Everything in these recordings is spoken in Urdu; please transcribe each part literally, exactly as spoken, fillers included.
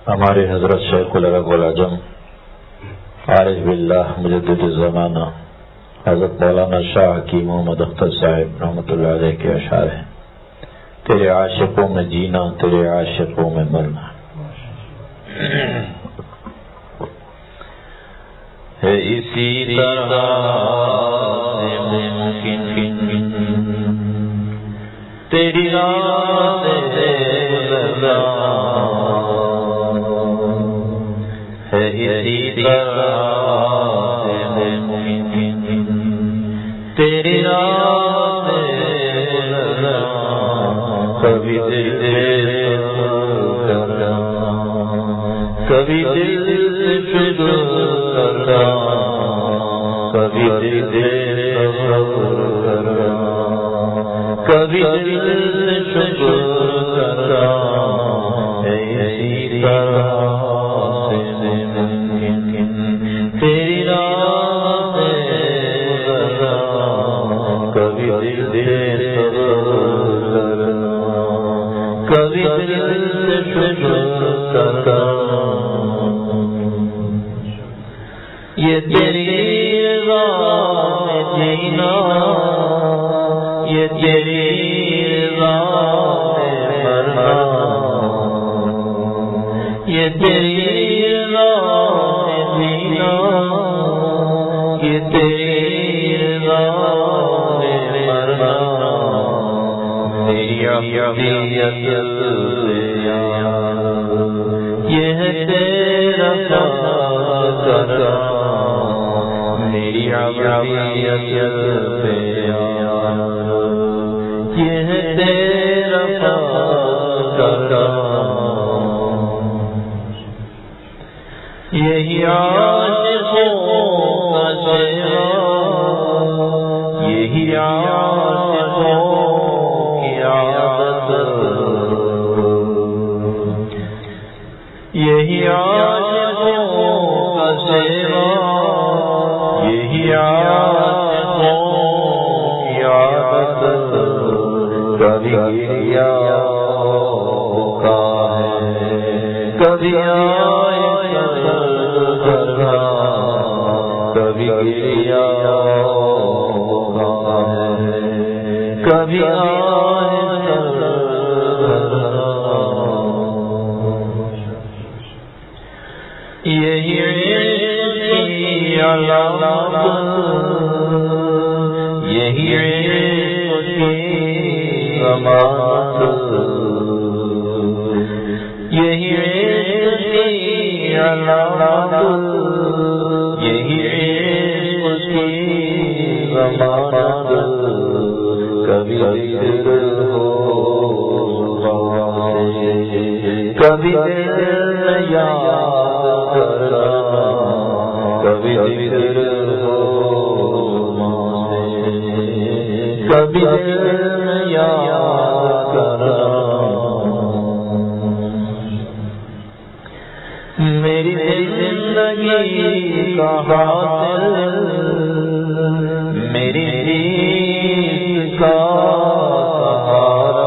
ہمارے حضرت شیخ العرب والعجم عارف باللہ مجدد الزمانہ حضرت مولانا شاہ حکیم محمد اختر صاحب رحمۃ اللہ علیہ کے اشعار ہیں. تیرے عاشقوں میں جینا، تیرے عاشقوں میں مرنا ہے اسی طرح ممکن تیری راہ سے گزرنا ہے اسی طرح ممکن تیری راہ سے گزرنا. کبھی دل سے کرنا، کبھی دل سے شکر کرنا، کبھی دل سے کرنا، کبھی دل سے شکر کرنا ہے اسی طرح سے ممکن تیری راہ سے گزرنا. کبھی دل سے کرنا، کبھی دل سے شکر کرنا. یہ تیری رضا میں جینا، یہ تیری رضا میں مرنا، یہ تیری رضا میں جینا، یہ تیری رضا میں مرنا. میری عقیدت یہ ہے تیرا کرنا، میری عقیدت یہ ہے تیرا کرنا. یہی عاشقوں کا شیوا، یہی عاشقوں کی عادت، یہی عاشقوں کا شیوا، یہی عاشقوں کی عادت. کبھی گریا کا ہے، کبھی آئے کرنا، کبھی گریا کا ہے، کبھی آئے کرنا. یہی عشق علامت، یہی عشق ضمانت، یہی عشق علامت، یہی عشق ضمانت. کبھی ذکر ہو کبھی دل یاد کرنا، کبھی ذکر ہو کبھی دل یاد کرنا. میری زندگی کا حاصل، میری نیت کا سہارا،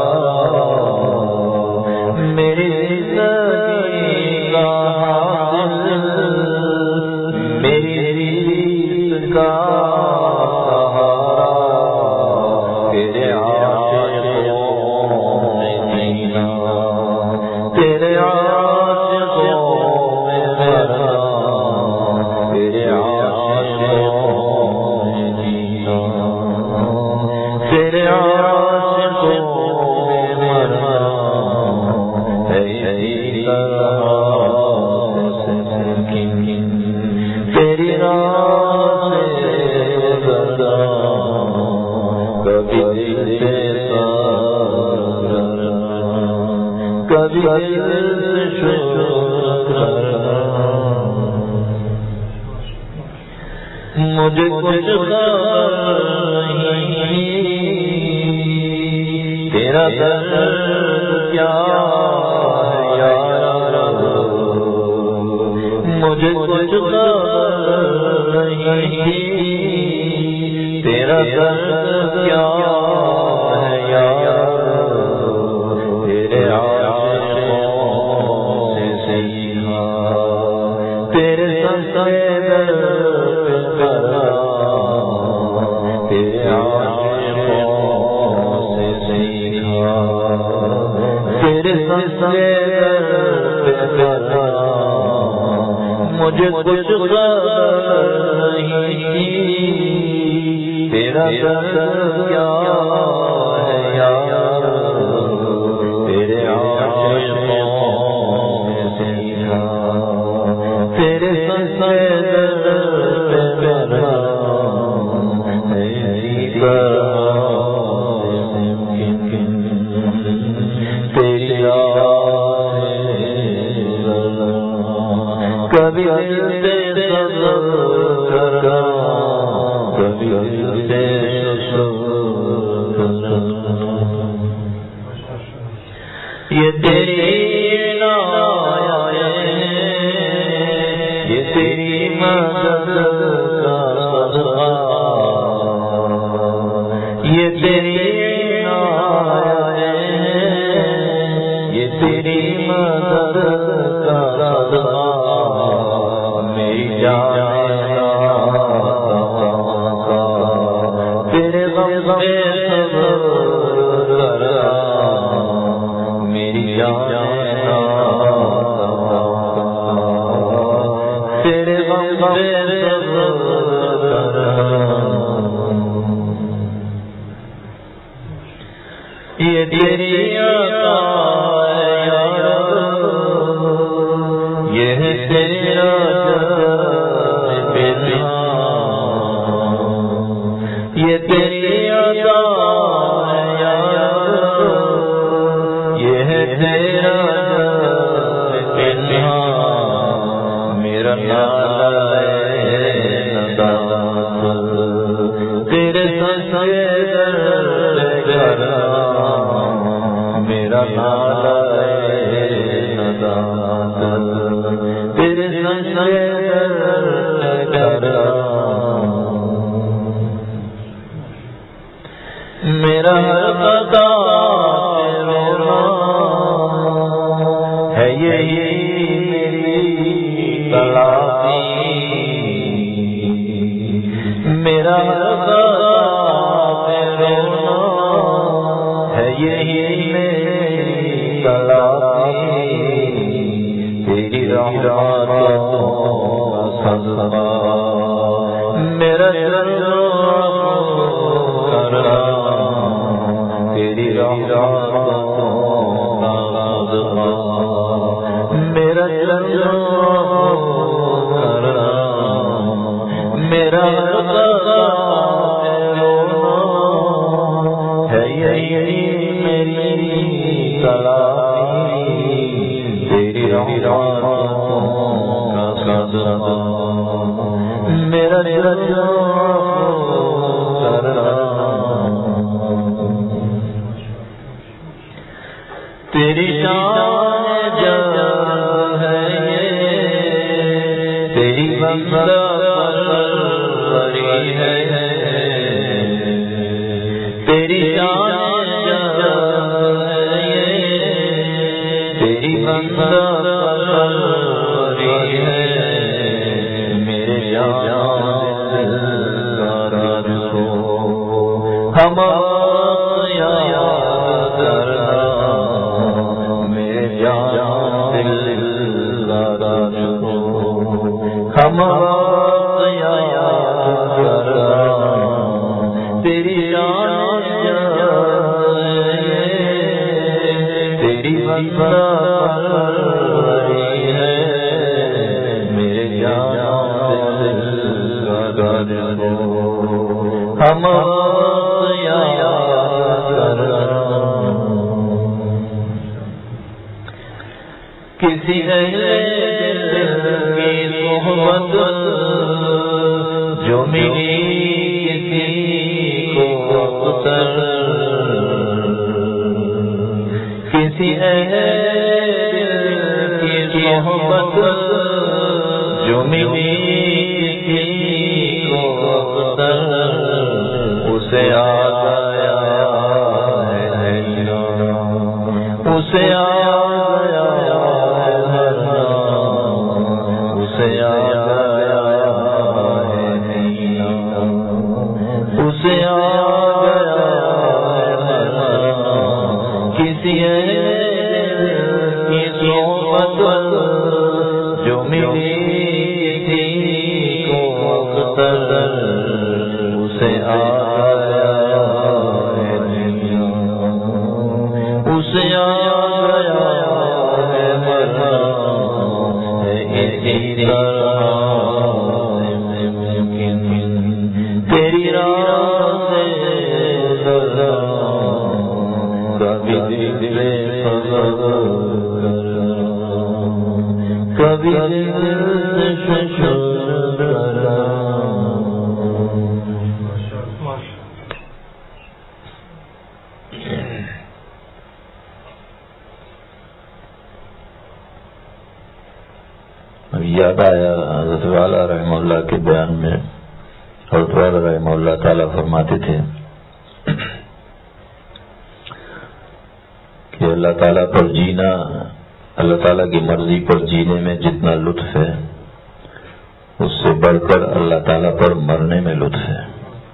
میری زندگی کا حاصل، میری نیت کا سہارا. تیرے عاشقوں میں جینا، تیرے عاشقوں میں مرنا، تیرے عاشقوں میں جینا، تیرے عاشقوں میں مرنا ہے اسی طرح سے ممکن تیری راہ سے گزرنا. کبھی دل سے کرنا، کبھی دل سے شکر کرنا. مجھے کچھ نہیں تیرا درد کیا ہے یارا، مجھے کچھ نہیں تیرا درد کیا ہے یارا. تیرے عاشقوں سے مجھے کچھ نہیں تیرا درد کیا ہے یار تیرے عاشقوں سے سیکھا تیرے درد پہ میرا کبھی دل کرا کبھی یہ تیری عنایت یہ تیری مدد کا صدقہ یہ تیری عنایت یہ تیری مدد کا صدقہ میری جان تیرے غم پہ صبر کرا میری جان تیرے غم پہ صبر کرا یہ تیری عطا یہ ہے تیرا یہ تیری عطا یہ ہے تیرا میرا نالہ تیرے سجدے کرا میرا نالہ تیرے سجدے کرا میرا خدا رونا ہے یہی میری تلافی میرا خدا رونا ہے یہی میری تلافی تیری رحمتوں کا صدقہ میرا کرا تیری رحمتوں کا صدقہ میرا کرا میرا ہے یہی میری تلافی تیری رحمتوں کا صدقہ میرا کرا تیری شان جان ہے یہ تیری بندہ پروری ہے تیری شان جان ہے یہ تیری بندہ پروری ہے میرے جان دل کا رکھو ہم ہم تیری شان تیری بندی ہے میرے جان دل ہم کسی جو ملی کسی کو اختر کسی کی محبت جو ملی کسی کو اختر اسے آ گیا ہے اسے آ گیا ہے اسے آ گیا ملی تھی کو اختر اسے آیا اسے آیا ہے مرنا اسی طرح تیری راہ سے کبھی دل کبھی یاد آیا حضرت والا رحمہ اللہ کے بیان میں حضرت والا رحمہ اللہ تعالیٰ فرماتے تھے کہ اللہ تعالیٰ پر جینا، اللہ تعالیٰ کی مرضی پر جینے میں جتنا لطف ہے اس سے بڑھ کر اللہ تعالیٰ پر مرنے میں لطف ہے۔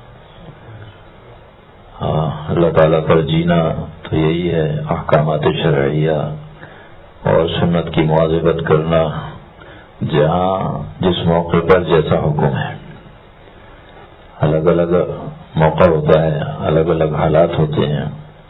ہاں، اللہ تعالیٰ پر جینا تو یہی ہے احکامات شرعیہ اور سنت کی مواظبت کرنا، جہاں جس موقع پر جیسا حکم ہے۔ الگ الگ موقع ہوتا ہے، الگ الگ حالات ہوتے ہیں،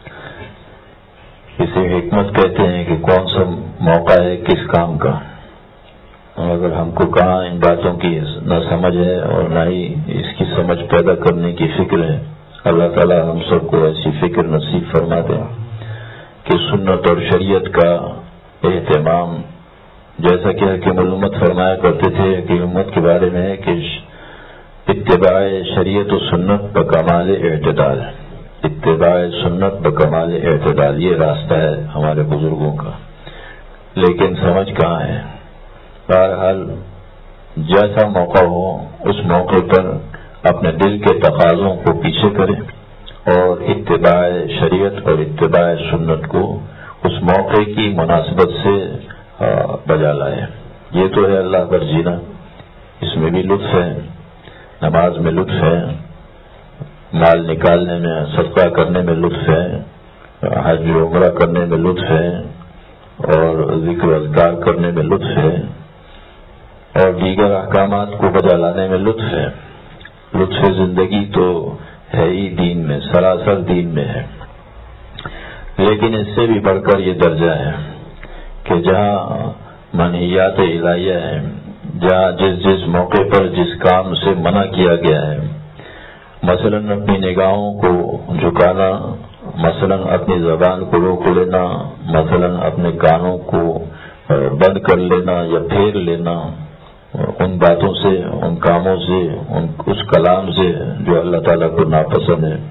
اسے حکمت کہتے ہیں کہ کون سا موقع ہے کس کام کا۔ اگر ہم کو کہاں ان باتوں کی نہ سمجھ ہے اور نہ ہی اس کی سمجھ پیدا کرنے کی فکر ہے، اللہ تعالیٰ ہم سب کو ایسی فکر نصیب فرما دے کہ سنت اور شریعت کا اہتمام، جیسا کہ حکیم الامت فرمایا کرتے تھے حکیم الامت کے بارے میں ہے کہ اتباع شریعت و سنت بکمال اعتدال، اتباع سنت بکمال اعتدال، یہ راستہ ہے ہمارے بزرگوں کا، لیکن سمجھ کہاں ہے۔ بہرحال جیسا موقع ہو اس موقع پر اپنے دل کے تقاضوں کو پیچھے کرے اور اتباع شریعت اور اتباع سنت کو اس موقع کی مناسبت سے بجا لائے۔ یہ تو ہے اللہ پر جینا، اس میں بھی لطف ہے، نماز میں لطف ہے، مال نکالنے میں، صدقہ کرنے میں لطف ہے، حج و عمرہ کرنے میں لطف ہے، اور ذکر و اذکار کرنے میں لطف ہے، اور دیگر احکامات کو بجا لانے میں لطف ہے۔ لطف زندگی تو ہے ہی دین میں، سراسر دین میں ہے، لیکن اس سے بھی بڑھ کر یہ درجہ ہے کہ جہاں منہیات الہیہ ہیں، جہاں جس جس موقع پر جس کام سے منع کیا گیا ہے، مثلاً اپنی نگاہوں کو جھکانا، مثلاً اپنی زبان کو روک لینا، مثلاً اپنے کانوں کو بند کر لینا یا پھیر لینا ان باتوں سے، ان کاموں سے، ان اس کلام سے جو اللہ تعالیٰ کو ناپسند ہے،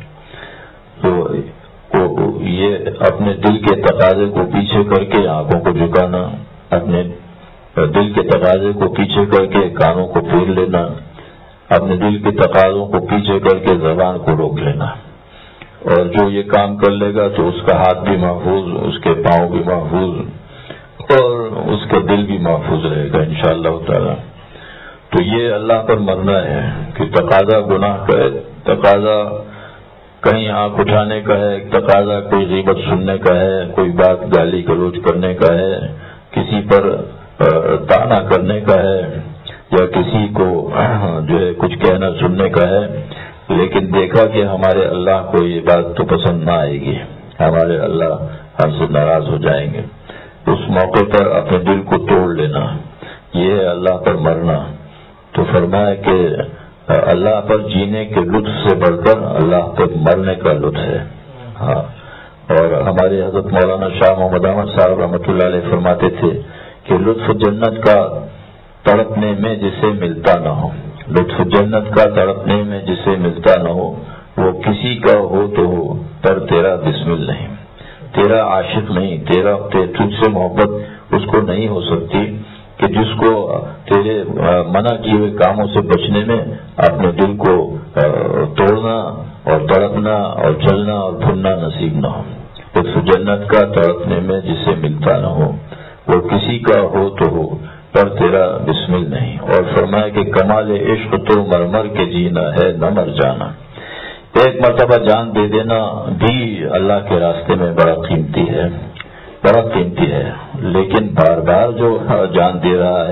تو یہ اپنے دل کے تقاضے کو پیچھے کر کے آنکھوں کو جھکانا، اپنے دل کے تقاضے کو پیچھے کر کے کانوں کو پھیر لینا، اپنے دل کے تقاضوں کو پیچھے کر کے زبان کو روک لینا، اور جو یہ کام کر لے گا تو اس کا ہاتھ بھی محفوظ، اس کے پاؤں بھی محفوظ اور اس کا دل بھی محفوظ رہے گا انشاءاللہ تعالی۔ تو یہ اللہ پر مرنا ہے کہ تقاضا گناہ کا ہے، تقاضا کہیں آنکھ اٹھانے کا ہے، تقاضا کوئی غیبت سننے کا ہے، کوئی بات گالی گلوچ کرنے کا ہے، کسی پر طعنہ کرنے کا ہے، یا کسی کو جو ہے کچھ کہنا سننے کا ہے، لیکن دیکھا کہ ہمارے اللہ کو یہ بات تو پسند نہ آئے گی، ہمارے اللہ ہم سے ناراض ہو جائیں گے، اس موقع پر اپنے دل کو توڑ لینا، یہ ہے اللہ پر مرنا۔ تو فرمایا کہ اللہ پر جینے کے لطف سے بڑھ کر اللہ پر مرنے کا لطف ہے۔ ہاں، اور ہمارے حضرت مولانا شاہ محمد احمد صاحب رحمۃ اللہ علیہ فرماتے تھے کہ لطف جنت کا تڑپنے میں جسے ملتا نہ ہو، لطف جنت کا تڑپنے میں جسے ملتا نہ ہو، وہ کسی کا ہو تو ہو پر تیرا بسمل نہیں، تیرا عاشق نہیں، تیرا تجھ سے محبت اس کو نہیں ہو سکتی کہ جس کو تیرے منع کیے ہوئے کاموں سے بچنے میں اپنے دل کو توڑنا اور تڑپنا اور چلنا اور بھولنا نصیب نہ ہو۔ لطف جنت کا تڑپنے میں جسے ملتا نہ ہو، وہ کسی کا ہو تو ہو پر تیرا بسمل نہیں۔ اور فرمایا کہ کمال عشق تو مر مر کے جینا ہے نہ مر جانا، ایک مرتبہ جان دے دینا بھی اللہ کے راستے میں بڑا قیمتی ہے، بڑا قیمتی ہے، لیکن بار بار جو جان دے رہا ہے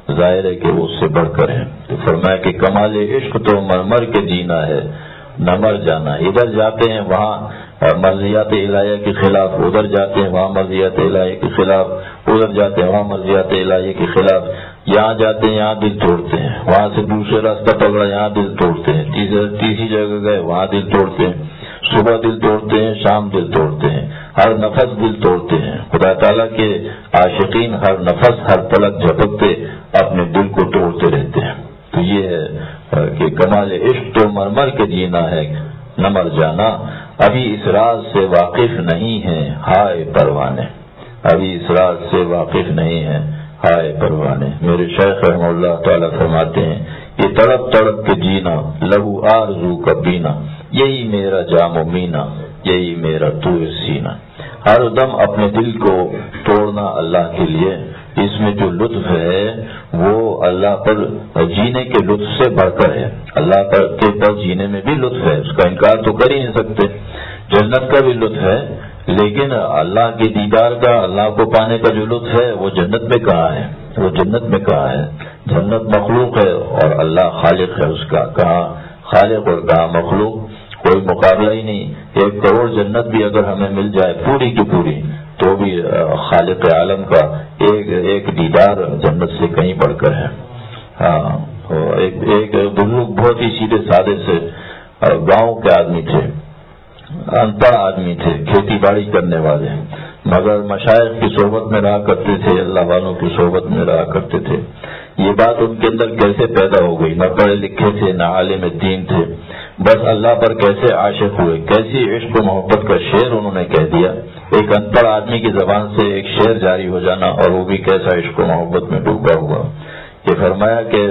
ظاہر ہے کہ وہ اس سے بڑھ کر ہے. تو فرمایا کہ کمال عشق تو مر مر کے جینا ہے نہ مر جانا. ادھر جاتے ہیں وہاں مرضیات الہیہ کے خلاف، ادھر جاتے ہیں وہاں مرضیات الہیہ کے خلاف، ادھر جاتے ہیں وہاں مرضیات الہیہ کے خلاف. یہاں جاتے ہیں یہاں دل توڑتے ہیں، وہاں سے دوسرے راستہ پکڑا یہاں دل توڑتے ہیں، تیسری جگہ گئے وہاں دل توڑتے ہیں، صبح دل توڑتے ہیں، شام دل توڑتے ہیں، ہر نفس دل توڑتے ہیں. خدا تعالیٰ کے عاشقین ہر نفس ہر پلک جھپکتے اپنے دل کو توڑتے رہتے ہیں. تو یہ ہے کہ کمال عشق تو مر مر کے جینا ہے نہ مر جانا. ابھی اس راز سے واقف نہیں ہے ہائے پروانے، ابھی اس راز سے واقف نہیں ہے ہائے پروانے. میرے شیخ رحمہ اللہ تعالیٰ فرماتے ہیں یہ تڑپ تڑپ کے جینا لہو آرزو کا پینا، یہی میرا جام و مینا، یہی میرا تو سینہ. ہر دم اپنے دل کو توڑنا اللہ کے لیے، اس میں جو لطف ہے وہ اللہ پر جینے کے لطف سے بڑھ کر ہے. اللہ پر کے پر جینے میں بھی لطف ہے، اس کا انکار تو کر ہی نہیں سکتے. جنت کا بھی لطف ہے، لیکن اللہ کے دیدار کا، اللہ کو پانے کا جو لطف ہے وہ جنت میں کہاں ہے؟ وہ جنت میں کہاں ہے؟ جنت مخلوق ہے اور اللہ خالق ہے اس کا. کہاں خالق اور کہاں مخلوق، کوئی مقابلہ ہی نہیں. ایک کروڑ جنت بھی اگر ہمیں مل جائے پوری کی پوری تو بھی خالق عالم کا ایک ایک دیدار جنت سے کہیں بڑھ کر ہے. ہاں ایک ایک بزرگ بہت ہی سیدھے سادے سے گاؤں کے آدمی تھے، ان پڑھ آدمی تھے، کھیتی باڑی کرنے والے، مگر مشائخ کی صحبت میں رہا کرتے تھے، اللہ والوں کی صحبت میں رہا کرتے تھے. یہ بات ان کے اندر کیسے پیدا ہو گئی؟ نہ پڑھے لکھے تھے نہ عالم دین تھے، بس اللہ پر کیسے عاشق ہوئے، کیسی عشق و محبت کا شعر انہوں نے کہہ دیا. ایک ان پڑھ آدمی کی زبان سے ایک شعر جاری ہو جانا، اور وہ بھی کیسا عشق و محبت میں ڈوبا ہوا. یہ فرمایا کہ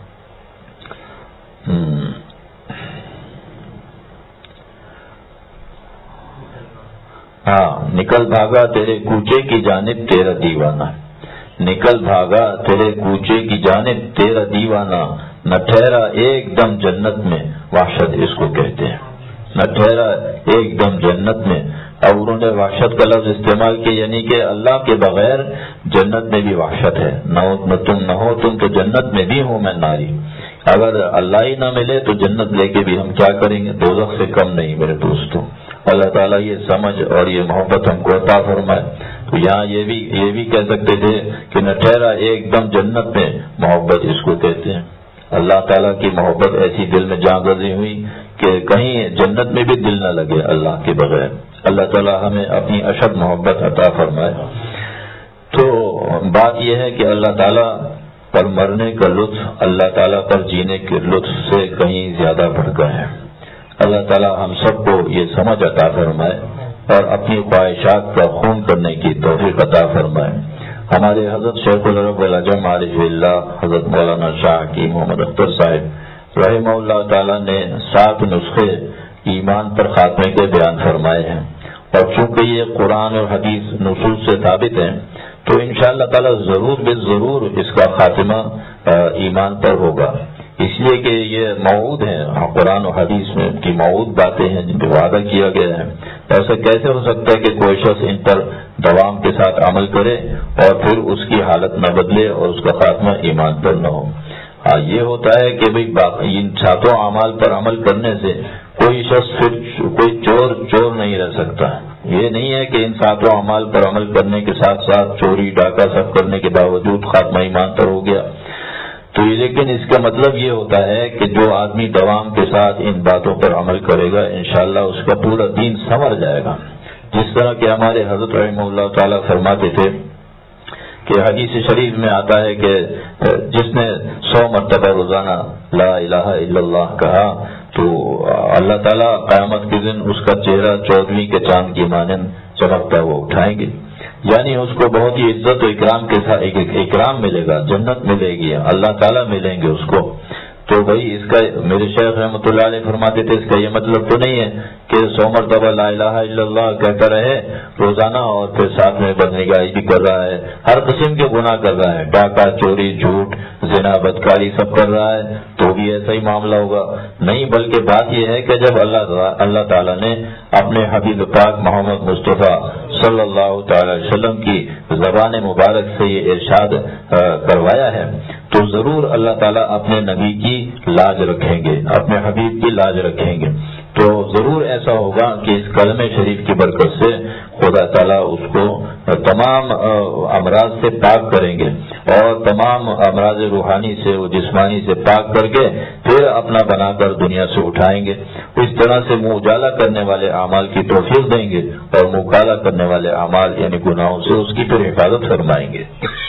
ہاں نکل بھاگا تیرے کوچے کی جانب تیرا دیوانہ، نکل بھاگا تیرے کوچے کی جانب تیرا دیوانہ، نہ ٹھہرا ایک دم جنت میں، وحشت اس کو کہتے ہیں، نہ ٹھہرا ایک دم جنت میں. اب انہوں نے وحشت کا لفظ استعمال کیا، یعنی کہ اللہ کے بغیر جنت میں بھی وحشت ہے. نہ تم نہ ہو تم تو جنت میں بھی ہوں میں ناری. اگر اللہ ہی نہ ملے تو جنت لے کے بھی ہم کیا کریں گے؟ دوزخ سے کم نہیں میرے دوستوں. اللہ تعالیٰ یہ سمجھ اور یہ محبت ہم کو عطا فرمائے. تو یہاں یہ بھی یہ بھی کہہ سکتے تھے کہ نہ ٹھہرا ایک دم جنت میں، محبت اس کو کہتے ہیں. اللہ تعالیٰ کی محبت ایسی دل میں جان گزی ہوئی کہ کہیں جنت میں بھی دل نہ لگے اللہ کے بغیر. اللہ تعالیٰ ہمیں اپنی اشد محبت عطا فرمائے. تو بات یہ ہے کہ اللہ تعالیٰ پر مرنے کا لطف اللہ تعالیٰ پر جینے کے لطف سے کہیں زیادہ بڑھ کر ہے. اللہ تعالیٰ ہم سب کو یہ سمجھ عطا فرمائے اور اپنی خواہشات کا خون کرنے کی توفیق عطا فرمائے. ہمارے حضرت شیخ العرب العجم عارف اللہ حضرت مولانا شاہ کی محمد اختر صاحب رحمہ اللہ تعالیٰ نے سات نسخے ایمان پر خاتمے کے بیان فرمائے ہیں، اور چونکہ یہ قرآن اور حدیث نصوص سے ثابت ہیں تو انشاءاللہ تعالیٰ ضرور بے ضرور اس کا خاتمہ ایمان پر ہوگا. اس لیے کہ یہ موعود ہیں، قرآن و حدیث میں کی موعود باتیں ہیں جن پہ وعدہ کیا گیا ہے. ایسا کیسے ہو سکتا ہے کہ کوئی شخص ان پر دوام کے ساتھ عمل کرے اور پھر اس کی حالت نہ بدلے اور اس کا خاتمہ ایمان پر نہ ہو؟ ہاں یہ ہوتا ہے کہ بھائی ان ساتوں اعمال پر عمل کرنے سے کوئی شخص پھر کوئی چور چور نہیں رہ سکتا. یہ نہیں ہے کہ ان ساتوں اعمال پر عمل کرنے کے ساتھ ساتھ چوری ڈاکہ سب کرنے کے باوجود خاتمہ ایمان پر ہو گیا. تو لیکن اس کا مطلب یہ ہوتا ہے کہ جو آدمی دوام کے ساتھ ان باتوں پر عمل کرے گا انشاءاللہ اس کا پورا دین سنور جائے گا. جس طرح کہ ہمارے حضرت رحمہ اللہ تعالیٰ فرماتے تھے کہ حدیث شریف میں آتا ہے کہ جس نے سو مرتبہ روزانہ لا الہ الا اللہ کہا تو اللہ تعالیٰ قیامت کے دن اس کا چہرہ چودھویں کے چاند کی مانند چمکتا ہوا اٹھائیں گے. یعنی اس کو بہت ہی عزت و اکرام کے ساتھ اکرام ملے گا، جنت ملے گی، اللہ تعالیٰ ملیں گے اس کو. تو بھائی اس کا میرے شیخ رحمۃ اللہ علیہ فرماتے تھے اس کا یہ مطلب تو نہیں ہے کہ سو مرتبہ لا الہ الا اللہ کہتا رہے روزانہ اور پھر ساتھ میں بدنگاہی بھی کر رہا ہے، ہر قسم کے گناہ کر رہا ہے، ڈاکہ چوری جھوٹ زنا بدکاری سب کر رہا ہے تو بھی ایسا ہی معاملہ ہوگا. نہیں، بلکہ بات یہ ہے کہ جب اللہ اللہ تعالیٰ نے اپنے حبیب پاک محمد مصطفیٰ صلی اللہ تعالی علیہ وسلم کی زبان مبارک سے یہ ارشاد کروایا ہے تو ضرور اللہ تعالیٰ اپنے نبی کی لاج رکھیں گے، اپنے حبیب کی لاج رکھیں گے. تو ضرور ایسا ہوگا کہ اس کلمہ شریف کی برکت سے خدا تعالیٰ اس کو تمام امراض سے پاک کریں گے اور تمام امراض روحانی سے و جسمانی سے پاک کر کے پھر اپنا بنا کر دنیا سے اٹھائیں گے. اس طرح سے منہ اجالا کرنے والے اعمال کی توفیق دیں گے اور منہ کالا کرنے والے اعمال یعنی گناہوں سے اس کی پھر حفاظت فرمائیں گے.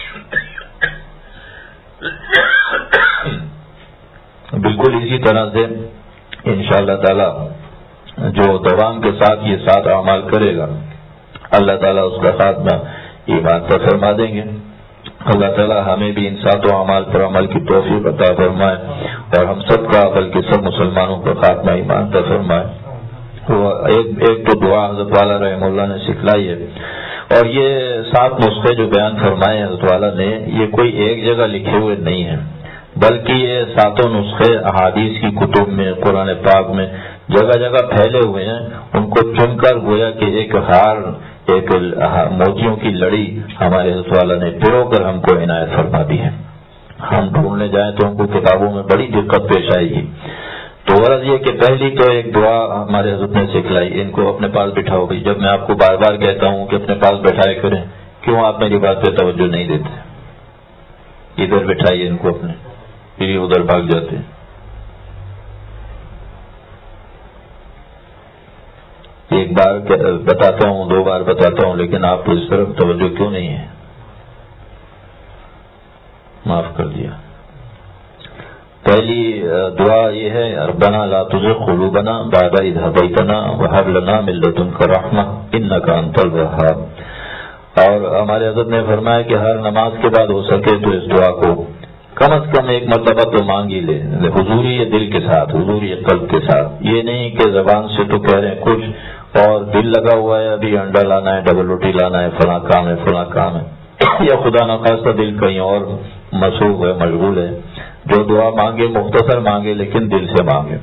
بالکل اسی طرح سے انشاءاللہ تعالی جو دوام کے ساتھ یہ سات اعمال کرے گا اللہ تعالیٰ اس کا خاتمہ ایمان پر فرما دیں گے. اللہ تعالیٰ ہمیں بھی ان ساتوں اعمال پر عمل کی توفیق عطا فرمائے اور ہم سب کا بلکہ سب مسلمانوں کا خاتمہ ایمان پر فرمائے. وہ ایک ایک تو دعا حضرت والا رحمہ اللہ نے سکھلائی ہے اور یہ سات نسخے جو بیان فرمائے حضرت والا نے یہ کوئی ایک جگہ لکھے ہوئے نہیں ہیں بلکہ یہ ساتوں نسخے احادیث کی کتب میں قرآن پاک میں جگہ جگہ پھیلے ہوئے ہیں. ان کو چن کر گویا کہ ایک ہار ایک موتیوں کی لڑی ہمارے حضرت والا نے پرو کر ہم کو عنایت فرما دی ہے. ہم ڈھونڈنے جائیں تو ہم کو کتابوں میں بڑی دقت پیش آئے گی. تو غرض یہ کہ پہلی تو ایک دعا ہمارے حضرت نے سکھلائی، ان کو اپنے پاس بٹھاؤ. بھی جب میں آپ کو بار بار کہتا ہوں کہ اپنے پاس بٹھائے کریں، کیوں آپ میری بات پہ توجہ نہیں دیتے؟ ادھر بٹھائیے ان کو اپنے، پھر یہ ادھر بھاگ جاتے ہیں. ایک بار بتاتا ہوں، دو بار بتاتا ہوں، لیکن آپ کو اس طرف توجہ کیوں نہیں ہے؟ معاف کر دیا. پہلی دعا یہ ہے ربنا لا تزغ قلوبنا بعد اذ هديتنا وهب لنا من لدنك رحمة انك انت الوهاب. اور ہمارے حضرت نے فرمایا کہ ہر نماز کے بعد ہو سکے تو اس دعا کو کم از کم ایک مرتبہ تو مانگ ہی لے، حضوری دل کے ساتھ، حضوری قلب کے ساتھ. یہ نہیں کہ زبان سے تو کہہ رہے ہیں کچھ اور دل لگا ہوا ہے ابھی انڈا لانا ہے، ڈبل روٹی لانا ہے، فلاں کام ہے فلاں کام ہے، یا خدا نخواستہ دل کہیں اور مصروف ہے، مشغول ہے. جو دعا مانگے مختصر مانگے لیکن دل سے مانگے.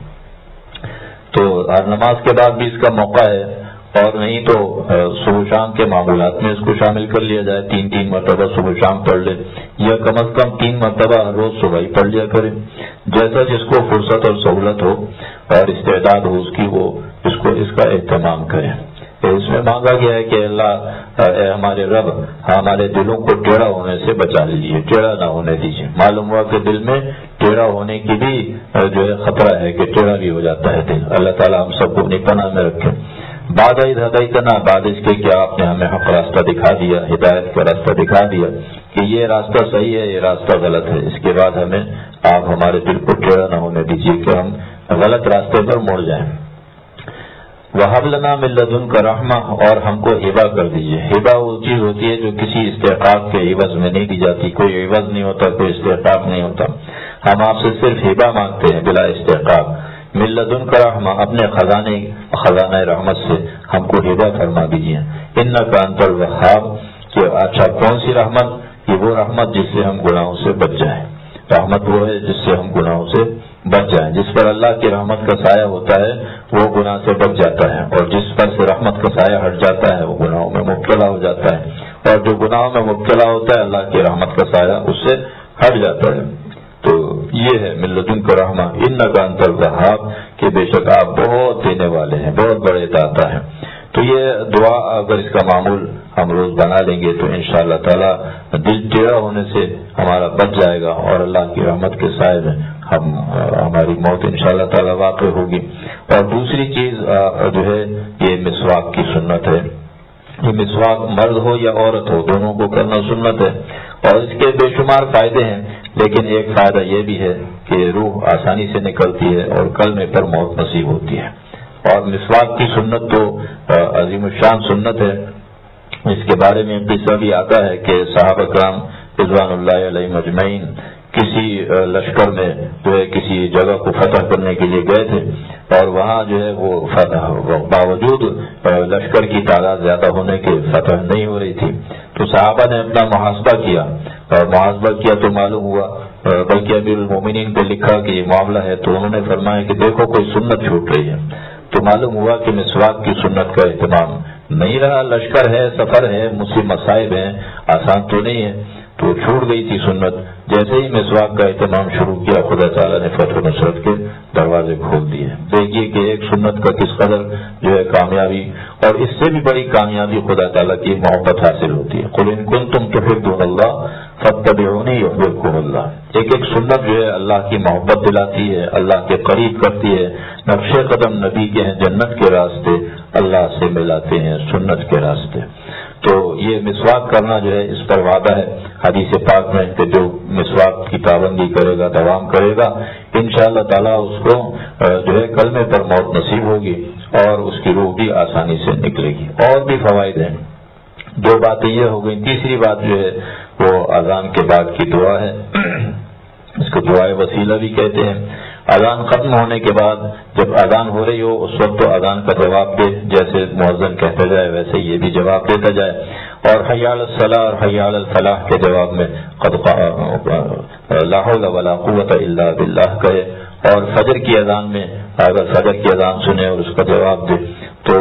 تو ہر نماز کے بعد بھی اس کا موقع ہے اور نہیں تو صبح شام کے معمولات میں اس کو شامل کر لیا جائے. تین تین مرتبہ صبح شام پڑھ لے یا کم از کم تین مرتبہ ہر روز صبح ہی پڑھ لیا کرے. جیسا جس کو فرصت اور سہولت ہو اور استعداد ہو اس کی، وہ اس کو اس کا اہتمام کرے. اس میں مانگا گیا ہے کہ اللہ اے ہمارے رب ہمارے دلوں کو ٹیڑھا ہونے سے بچا لیجیے، ٹیڑھا نہ ہونے دیجیے. معلوم ہوا کہ دل میں ٹیڑھا ہونے کی بھی جو ہے خطرہ ہے کہ ٹیڑھا بھی ہو جاتا ہے دل. اللہ تعالیٰ ہم سب کو اپنی پناہ میں رکھے. بعد اذ ہدیتنا، بعد اس کے کہ آپ نے ہمیں حق راستہ دکھا دیا، ہدایت کا راستہ دکھا دیا کہ یہ راستہ صحیح ہے، یہ راستہ غلط ہے. اس کے بعد ہمیں آپ ہمارے دل کو ٹیڑھا نہ ہونے دیجیے کہ ہم غلط راستے پر مڑ جائیں. وَهَبْ لَنَا مِن لَّدُنكَ رَحْمَةً، اور ہم کو ہبہ کر دیجیے. ہبہ وہ چیز ہوتی ہے جو کسی استحقاق کے عوض میں نہیں دی جاتی. کوئی عوض نہیں ہوتا، کوئی استحقاق نہیں ہوتا. ہم آپ سے صرف ہبہ مانگتے ہیں بلا استحقاق. من لدنک رحمہ، اپنے خزانے خزانہ رحمت سے ہم کو ہبہ فرما دیجیے. انک انت الوہاب، کہ اچھا کون سی رحمت؟ یہ وہ رحمت جس سے ہم گناہوں سے بچ جائیں. رحمت وہ ہے جس سے ہم گناہوں سے بچ جائیں. جس پر اللہ کی رحمت کا سایہ ہوتا ہے وہ گناہ سے بچ جاتا ہے، اور جس پر سے رحمت کا سایہ ہٹ جاتا ہے وہ گناہوں میں مبتلا ہو جاتا ہے. اور جو گناہوں میں مبتلا ہوتا ہے اللہ کی رحمت کا سایہ اس سے ہٹ جاتا ہے. تو یہ ہے من لدنک رحمہ انک انت الوہاب، کہ بے شک آپ بہت دینے والے ہیں، بہت بڑے داتا ہیں. تو یہ دعا اگر اس کا معمول ہم روز بنا لیں گے تو انشاءاللہ تعالی دل ٹیڑھا ہونے سے ہمارا بچ جائے گا اور اللہ کی رحمت کے سائے میں ہم ہماری موت انشاءاللہ تعالی واقع ہوگی. اور دوسری چیز جو ہے یہ مسواک کی سنت ہے. یہ مسواک مرد ہو یا عورت ہو دونوں کو کرنا سنت ہے اور اس کے بے شمار فائدے ہیں. لیکن ایک فائدہ یہ بھی ہے کہ روح آسانی سے نکلتی ہے اور کلمے پر موت نصیب ہوتی ہے. اور مسواک کی سنت تو عظیم الشان سنت ہے. اس کے بارے میں قصہ بھی آتا ہے کہ صحابہ کرام رضوان اللہ علیہ مجمعین کسی لشکر میں جو ہے کسی جگہ کو فتح کرنے کے لیے گئے تھے اور وہاں جو ہے وہ فتح باوجود لشکر کی تعداد زیادہ ہونے کے فتح نہیں ہو رہی تھی. تو صحابہ نے اپنا محاسبہ کیا اور محاسبہ کیا تو معلوم ہوا، بلکہ امیر المومنین پہ لکھا کہ یہ معاملہ ہے تو انہوں نے فرمایا کہ دیکھو کوئی سنت چھوٹ رہی ہے. تو معلوم ہوا کہ مسواک کی سنت کا اہتمام نہیں رہا، لشکر ہے، سفر ہے، مصیب مصائب ہیں، آسان تو نہیں ہے، تو چھوٹ گئی تھی سنت۔ جیسے ہی مسواک کا اہتمام شروع کیا، خدا تعالیٰ نے فتح و نصرت کے دروازے کھول دیے۔ دیکھیے کہ ایک سنت کا کس قدر جو ہے کامیابی، اور اس سے بھی بڑی کامیابی خدا تعالیٰ کی محبت حاصل ہوتی ہے۔ قل ان کنتم تحبون اللہ فاتبعونی یحببکم اللہ۔ ایک ایک سنت جو ہے اللہ کی محبت دلاتی ہے، اللہ کے قریب کرتی ہے۔ نقش قدم نبی کے ہیں جنت کے راستے، اللہ سے ملاتے ہیں سنت کے راستے۔ تو یہ مسواک کرنا جو ہے اس پر وعدہ ہے حدیث پاک میں کہ جو مسواک کی پابندی کرے گا، دوام کرے گا، انشاءاللہ تعالیٰ اس کو جو ہے کلمے پر موت نصیب ہوگی اور اس کی روح بھی آسانی سے نکلے گی۔ اور بھی فوائد ہیں، دو باتیں یہ ہو گئی۔ تیسری بات جو ہے وہ اذان کے بعد کی دعا ہے، اس کو دعائے وسیلہ بھی کہتے ہیں۔ اذان ختم ہونے کے بعد جب اذان ہو رہی ہو اس وقت تو اذان کا جواب دے، جیسے مؤذن کہتا جائے ویسے یہ بھی جواب دیتا جائے، اور حی علی الصلاۃ اور حی علی الفلاح کے جواب میں قد لا حول ولا قوت الا باللہ کہے، اور فجر کی اذان میں اگر فجر کی اذان سنے اور اس کا جواب دے تو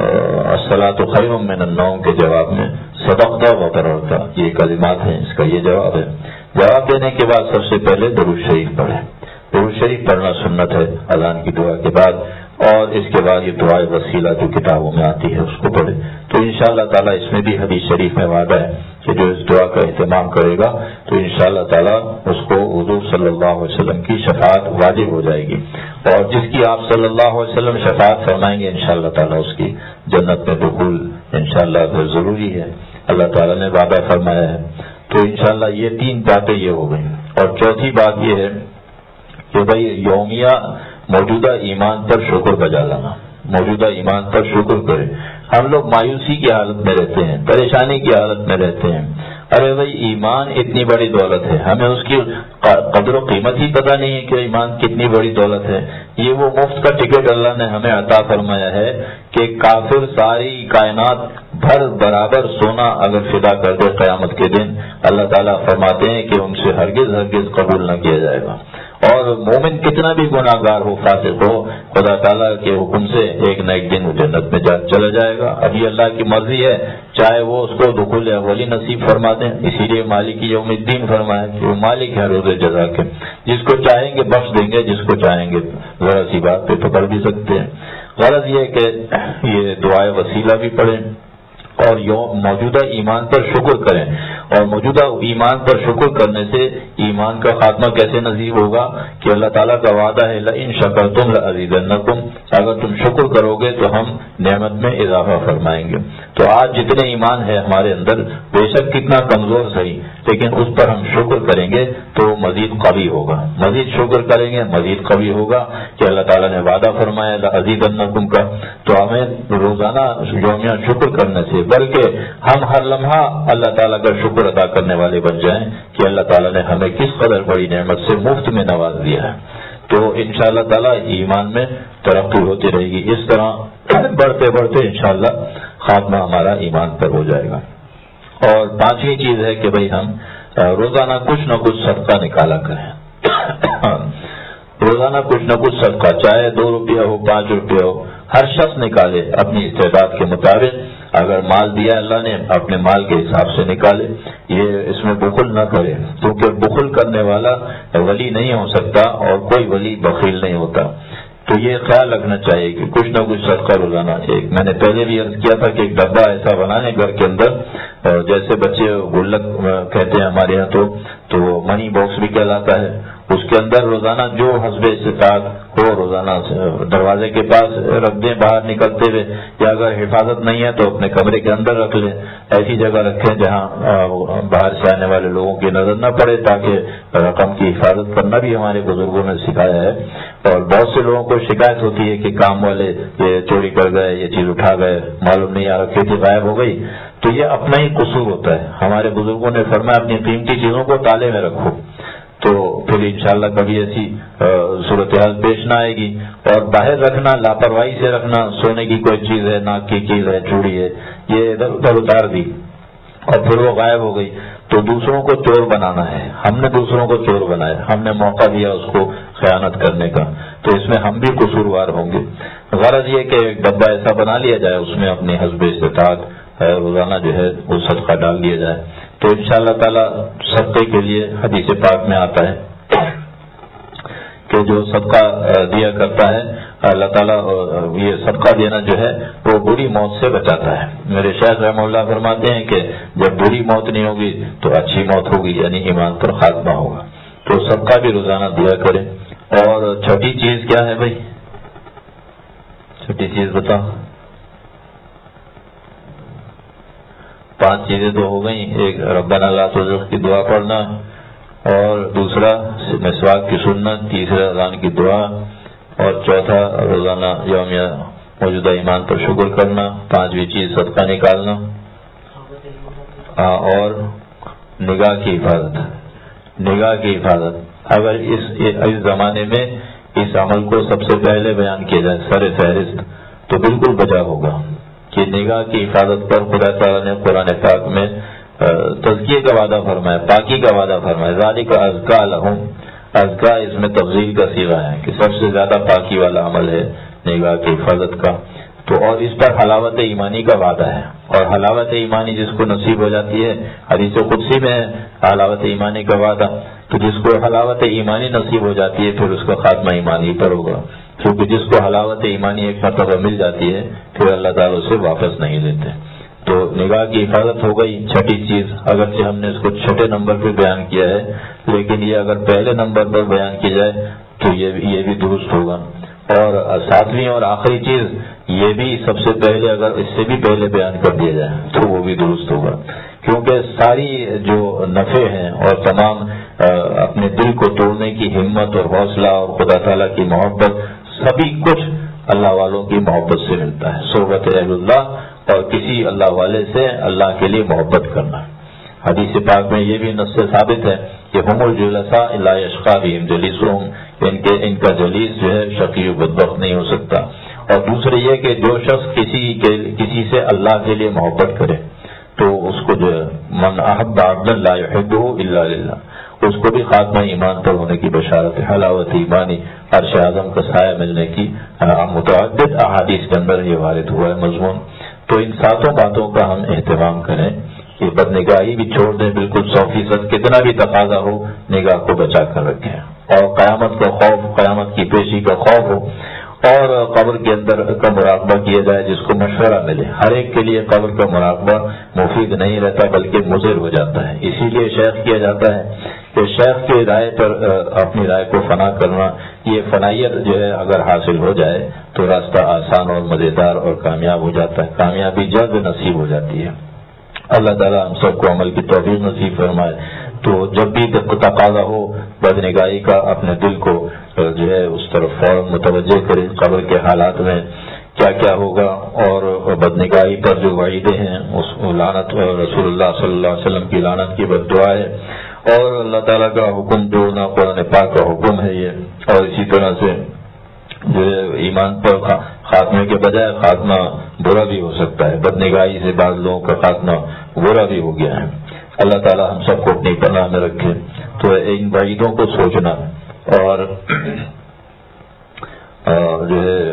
الصلاۃ خیر من النوم کے جواب میں صدقت وبررت، یہ کلمات ہیں، اس کا یہ جواب ہے۔ جواب دینے کے بعد سب سے پہلے درود شریف پڑھیں، درود شریف پڑھنا سنت ہے اذان کی دعا کے بعد، اور اس کے بعد یہ دعائے وسیلہ جو کتابوں میں آتی ہے اس کو پڑھے۔ تو انشاءاللہ تعالیٰ اس میں بھی حدیث شریف میں وعدہ ہے کہ جو اس دعا کا اہتمام کرے گا تو انشاءاللہ تعالیٰ اس کو حضور صلی اللہ علیہ وسلم کی شفاعت واجب ہو جائے گی، اور جس کی آپ صلی اللہ علیہ وسلم شفاعت فرمائیں گے انشاءاللہ تعالیٰ اس کی جنت میں دخول انشاءاللہ ضروری ہے، اللہ تعالیٰ نے وعدہ فرمایا ہے۔ تو انشاءاللہ یہ تین باتیں یہ ہو گئیں، اور چوتھی بات یہ ہے کہ بھائی یومیہ موجودہ ایمان پر شکر بجا لانا، موجودہ ایمان پر شکر کرے۔ ہم لوگ مایوسی کی حالت میں رہتے ہیں، پریشانی کی حالت میں رہتے ہیں، ارے بھائی ایمان اتنی بڑی دولت ہے، ہمیں اس کی قدر و قیمت ہی پتہ نہیں ہے کہ ایمان کتنی بڑی دولت ہے۔ یہ وہ مفت کا ٹکٹ اللہ نے ہمیں عطا فرمایا ہے کہ کافر ساری کائنات بھر برابر سونا اگر فدا کر دے قیامت کے دن، اللہ تعالیٰ فرماتے ہیں کہ ان سے ہرگز ہرگز قبول نہ کیا جائے گا۔ اور مومن کتنا بھی گناہ گار ہو، فاسق ہو، خدا تعالیٰ کے حکم سے ایک نہ ایک دن وہ جنت میں چلا جائے گا۔ ابھی اللہ کی مرضی ہے، چاہے وہ اس کو دخول اولی نصیب فرما دیں، اسی لیے مالک یوم الدین فرمایا کہ وہ مالک ہے روز جزا کے، جس کو چاہیں گے بخش دیں گے، جس کو چاہیں گے ذرا سی بات پہ پکڑ بھی سکتے ہیں۔ غرض یہ کہ یہ دعائے وسیلہ بھی پڑھیں اور موجودہ ایمان پر شکر کریں، اور موجودہ ایمان پر شکر کرنے سے ایمان کا خاتمہ کیسے نصیب ہوگا کہ اللہ تعالیٰ کا وعدہ ہے لئن شکرتم لأزیدنکم، اگر تم شکر کرو گے تو ہم نعمت میں اضافہ فرمائیں گے۔ تو آج جتنے ایمان ہے ہمارے اندر، بے شک کتنا کمزور صحیح، لیکن اس پر ہم شکر کریں گے تو مزید قوی ہوگا، مزید شکر کریں گے مزید قوی ہوگا کہ اللہ تعالیٰ نے وعدہ فرمایا لأزیدنکم کا۔ تو ہمیں روزانہ یومیہ شکر کرنے سے بلکہ ہم ہر لمحہ اللہ تعالیٰ کا شکر ادا کرنے والے بن جائیں کہ اللہ تعالیٰ نے ہمیں کس قدر بڑی نعمت سے مفت میں نواز دیا ہے۔ تو انشاءاللہ تعالیٰ ایمان میں ترقی ہوتی رہے گی، اس طرح بڑھتے بڑھتے انشاءاللہ خاتمہ ہمارا ایمان پر ہو جائے گا۔ اور پانچویں چیز ہے کہ بھئی ہم روزانہ کچھ نہ کچھ صدقہ نکالا کریں، روزانہ کچھ نہ کچھ صدقہ، چاہے دو روپیہ ہو، پانچ روپیہ ہو، ہر شخص نکالے اپنی استعداد کے مطابق۔ اگر مال دیا اللہ نے اپنے مال کے حساب سے نکالے، یہ اس میں بخل نہ کرے، کیونکہ بخل کرنے والا ولی نہیں ہو سکتا اور کوئی ولی بخیل نہیں ہوتا۔ تو یہ خیال رکھنا چاہیے کہ کچھ نہ کچھ صدقہ روزانہ۔ ایک میں نے پہلے بھی عرض کیا تھا کہ ایک ڈبہ ایسا بنانے گھر کے اندر، جیسے بچے گلک کہتے ہیں ہمارے یہاں، تو تو منی باکس بھی کہلاتا ہے، اس کے اندر روزانہ جو حسب استطاعت ہو روزانہ دروازے کے پاس رکھ دیں باہر نکلتے ہوئے، یا اگر حفاظت نہیں ہے تو اپنے کمرے کے اندر رکھ لیں، ایسی جگہ رکھیں جہاں باہر سے آنے والے لوگوں کی نظر نہ پڑے، تاکہ رقم کی حفاظت کرنا بھی ہمارے بزرگوں نے سکھایا ہے۔ اور بہت سے لوگوں کو شکایت ہوتی ہے کہ کام والے یہ چوری کر گئے، یہ چیز اٹھا گئے، معلوم نہیں آ رکھی تھی، غائب ہو گئی، تو یہ اپنا ہی قصور ہوتا ہے۔ ہمارے بزرگوں نے فرمایا اپنی قیمتی چیزوں کو تالے میں رکھو، تو پھر انشاءاللہ کبھی ایسی صورتحال پیش نہ آئے گی۔ اور باہر رکھنا، لاپرواہی سے رکھنا، سونے کی کوئی چیز ہے، ناک کی چیز ہے، چوڑی ہے، یہ ادھر ادھر اتار دی اور پھر وہ غائب ہو گئی، تو دوسروں کو چور بنانا ہے۔ ہم نے دوسروں کو چور بنایا، ہم نے موقع دیا اس کو خیانت کرنے کا، تو اس میں ہم بھی قصوروار ہوں گے۔ غرض یہ کہ ایک ڈبہ ایسا بنا لیا جائے، اس میں اپنی حسب استطاعت روزانہ جو ہے وہ صدقہ ڈال دیا جائے، تو ان شاء اللہ تعالیٰ صدقے کے لیے حدیث پاک میں آتا ہے کہ جو صدقہ دیا کرتا ہے اللہ تعالیٰ یہ صدقہ دینا جو ہے وہ بری موت سے بچاتا ہے۔ میرے شیخ رحمہ اللہ فرماتے ہیں کہ جب بری موت نہیں ہوگی تو اچھی موت ہوگی، یعنی ایمان پر خاتمہ ہوگا، تو صدقہ بھی روزانہ دیا کرے۔ اور چھٹی چیز کیا ہے بھائی؟ چھٹی چیز بتاؤ۔ پانچ چیزیں تو ہو گئیں، ایک ربنا لا تزغ کی دعا پڑھنا، اور دوسرا مسواک کی سنت، تیسرا اذان کی دعا، اور چوتھا روزانہ یومیہ موجودہ ایمان پر شکر کرنا، پانچویں چیز صدقہ نکالنا، اور نگاہ کی حفاظت۔ نگاہ کی حفاظت اگر اس اس زمانے میں اس عمل کو سب سے پہلے بیان کیا جائے سر فہرست تو بالکل بچا ہوگا کہ نگاہ کی حفاظت پر خدا تعالیٰ نے قرآن پاک میں تزکیے کا وعدہ فرمایا، پاکی کا وعدہ فرمایا، ذالک ازکیٰ لہم۔ ازکیٰ اس میں تفضیل کا صیغہ ہے کہ سب سے زیادہ پاکی والا عمل ہے نگاہ کی حفاظت کا، تو اور اس پر حلاوت ایمانی کا وعدہ ہے، اور حلاوت ایمانی جس کو نصیب ہو جاتی ہے، حدیث قدسی میں ہے حلاوت ایمانی کا وعدہ، تو جس کو حلاوت ایمانی نصیب ہو جاتی ہے پھر اس کا خاتمہ ایمانی پر ہوگا، کیونکہ جس کو حلاوت ایمانی ایک مرتبہ مل جاتی ہے پھر اللہ تعالیٰ اسے واپس نہیں لیتے۔ تو نگاہ کی حفاظت ہو گئی چھٹی چیز، اگرچہ ہم نے اس کو چھٹے نمبر پہ بیان کیا ہے، لیکن یہ اگر پہلے نمبر پر بیان کی جائے تو یہ یہ بھی درست ہوگا۔ اور ساتویں اور آخری چیز یہ بھی سب سے پہلے اگر اس سے بھی پہلے بیان کر دیا جائے تو وہ بھی درست ہوگا، کیونکہ ساری جو نفع ہیں اور تمام اپنے دل کو توڑنے کی ہمت اور حوصلہ اور خدا تعالیٰ کی محبت سبھی کچھ اللہ والوں کی محبت سے ملتا ہے، صحبت اہل اللہ اور کسی اللہ والے سے اللہ کے لیے محبت کرنا۔ حدیث پاک میں یہ بھی نص سے ثابت ہے کہ ہم الجلساء لا یشقی بہم جلیسہم، ان کے ان کا جلیس جو ہے شقی و بدبخت نہیں ہو سکتا۔ اور دوسرے یہ کہ جو شخص کسی کے کسی سے اللہ کے لیے محبت کرے تو اس کو جو ہے من احب عبدا لا یحبہ الا للہ، اس کو بھی خاتمہ ایمان پر ہونے کی بشارت ہے، حلاوت ایمانی، عرش اعظم کا سایہ ملنے کی متعدد احادیث کے اندر یہ وارد ہوا ہے مضمون۔ تو ان ساتوں باتوں کا ہم اہتمام کریں کہ بدنگاہی بھی چھوڑ دیں، بالکل سو فیصد کتنا بھی تقاضا ہو نگاہ کو بچا کر رکھیں، اور قیامت کا خوف، قیامت کی پیشی کا خوف ہو، اور قبر کے اندر کا مراقبہ کیا جائے جس کو مشورہ ملے۔ ہر ایک کے لیے قبر کا مراقبہ مفید نہیں رہتا بلکہ مضر ہو جاتا ہے، اسی لیے شیخ کیا جاتا ہے کہ شیخ کی رائے پر اپنی رائے کو فنا کرنا، یہ فنائیت جو ہے اگر حاصل ہو جائے تو راستہ آسان اور مزیدار اور کامیاب ہو جاتا ہے، کامیابی جلد نصیب ہو جاتی ہے۔ اللہ تعالیٰ ہم سب کو عمل کی توفیق نصیب فرمائے۔ تو جب بھی تقاضا ہو بدنگاہی کا اپنے دل کو جو ہے اس طرف فوراً متوجہ کرے، قبر کے حالات میں کیا کیا ہوگا، اور بدنگاہی پر جو وعیدیں ہیں اس لعنت رسول اللہ صلی اللہ علیہ وسلم کی لعنت کی بد دعا ہے، اور اللہ تعالیٰ کا حکم توڑنا قرآن پاک کا حکم ہے یہ، اور اسی طرح سے جو ہے ایمان پر خاتمے کے بجائے خاتمہ برا بھی ہو سکتا ہے، بدنگاہی سے بعض لوگوں کا خاتمہ برا بھی ہو گیا ہے۔ اللہ تعالیٰ ہم سب کو اپنی پناہ میں رکھے۔ تو ان بعیدوں کو سوچنا، اور جو ہے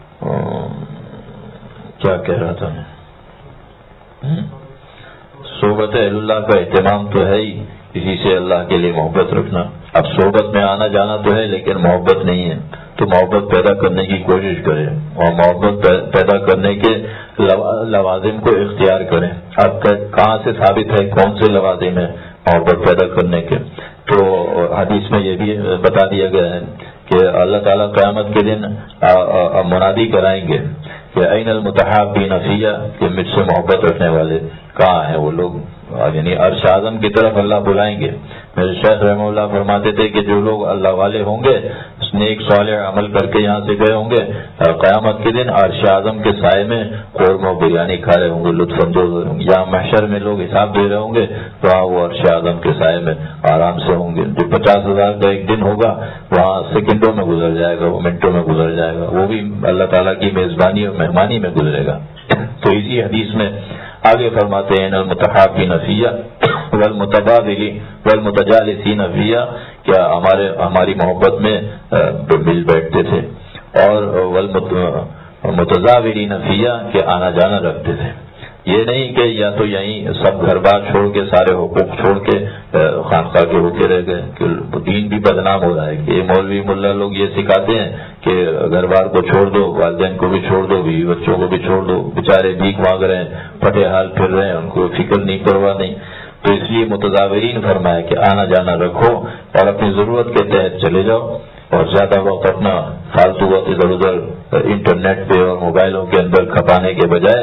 کیا کہہ رہا تھا میں، صحبت اہل اللہ کا اہتمام تو ہے ہی، اسی سے اللہ کے لیے محبت رکھنا۔ اب صحبت میں آنا جانا تو ہے لیکن محبت نہیں ہے، تو محبت پیدا کرنے کی کوشش کریں، اور محبت پیدا کرنے کے لوازم کو اختیار کریں۔ اب کہاں سے ثابت ہے کون سے لوازم ہیں محبت پیدا کرنے کے؟ تو حدیث میں یہ بھی بتا دیا گیا ہے کہ اللہ تعالیٰ قیامت کے دن منادی کرائیں گے کہ این المتحابین فیہ، کہ مجھ سے محبت رکھنے والے کہاں ہیں وہ لوگ، یعنی عرش اعظم کی طرف اللہ بلائیں گے۔ میرے شیخ رحمہ اللہ فرماتے تھے کہ جو لوگ اللہ والے ہوں گے، اس نے ایک صالح عمل کر کے یہاں سے گئے ہوں گے، قیامت کے دن عرش اعظم کے سائے میں قورمہ و بریانی کھا رہے ہوں گے، لطف اندوز ہوں گے۔ یہاں محشر میں لوگ حساب دے رہے ہوں گے، وہاں وہ عرش اعظم کے سائے میں آرام سے ہوں گے۔ جو پچاس ہزار کا ایک دن ہوگا وہاں سیکنڈوں میں گزر جائے گا، وہ منٹوں میں گزر جائے گا، وہ بھی اللہ تعالیٰ کی میزبانی اور مہمانی میں گزرے گا۔ تو اسی حدیث میں آگے فرماتے ہیں المتحابین فیہ والمتبادلین والمتجالسین فیہ، کیا ہمارے ہماری محبت میں مل بیٹھتے تھے، اور متزاورین فیہ کہ آنا جانا رکھتے تھے. یہ نہیں کہ یا تو یہیں سب گھر بار چھوڑ کے سارے حقوق چھوڑ کے خانقاہ کے ہوتے رہ گئے کہ دین بھی بدنام ہو رہا ہے. کہ یہ مولوی ملا لوگ یہ سکھاتے ہیں کہ گھر بار کو چھوڑ دو، والدین کو بھی چھوڑ دو، بیوی بچوں کو بھی چھوڑ دو، بیچارے بھیک مانگ رہے ہیں، پھٹے حال پھر رہے ہیں، ان کو فکر نہیں، پرواہ نہیں. تو اس لیے متزاورین فرمایا کہ آنا جانا رکھو اور اپنی ضرورت کے تحت چلے جاؤ اور زیادہ وقت اپنا فالتو وقت ادھر ادھر انٹرنیٹ پہ اور موبائلوں کے اندر کھپانے کے بجائے